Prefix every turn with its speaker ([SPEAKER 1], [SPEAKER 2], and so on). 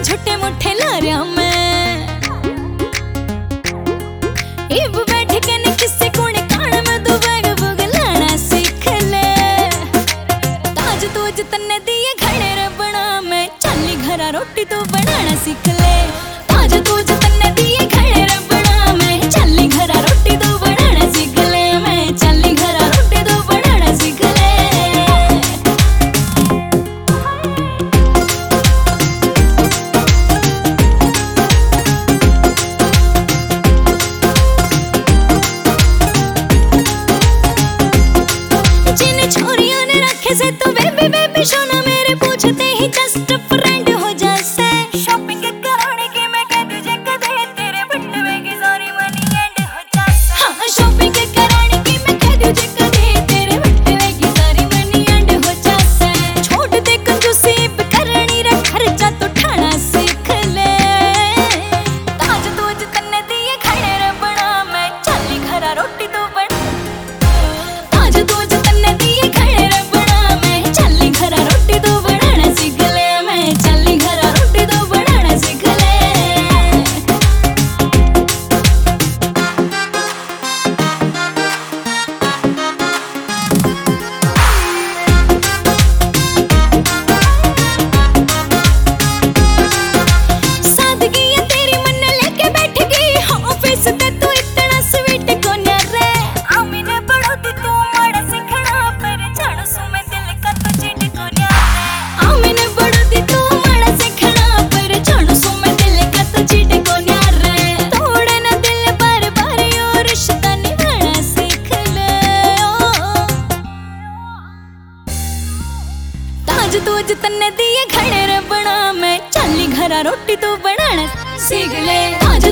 [SPEAKER 1] छोटे मोटे लारिया में इब बैठ के न किसी कोने कान में दो बैग बुगलाना सीख ले। ताज तूज तन्ने दिए घड़े रबना में चली घरा रोटी तो बनाना सीख ले। ताज तूज तन्ने दिए घड़े रबना में चली घरा रोटी तो बनाना सीख ले। मैं चली घरा रोटी तो बनाना सीख ले। से तो बेबी बेबी सोना मेरे पूछते ही जस्ट फ्रेंड हो जैसे। शॉपिंग कराने की मैं कह तुझे कदे तेरे बटवे की सारी मनी एंड हो जैसे। हाँ शॉपिंग कराने की मैं कह तुझे कदे तेरे बटवे की सारी मनी एंड हो जैसे। छोड़ दे कंजूसी करनी रे खर्चा तो ठाना सीख ले। ताज तूज तन्ने दिए खड़े रे बना मैं चली घरा रोटी तो बना। ताज तूज तन्ने दिए खड़े रे चली घरा रोटी तो बनाना सीख ले। मैं चली घरा रोटी तो बनाना सीख ले। सादगी है तेरी मन लेके बैठ गई ऑफिस ते तू इतना स्वीट कोन्या रे। आमीने पढ़ोती तू माड़ा सीखना पर जानो सु मैं दिल का तो चिट कोन्या रे। आमीने पढ़ोती तू माड़ा सीखना पर जानो सु मैं दिल का तो चिट कोन्या रे। तोड़े ना दिल बार बार यो रिश्ता निभाना सीख ले। ताज तूज तन्ने दिए घड़े रे बना मैं चली घरा रोटी तो बनाना सीख ले। ताज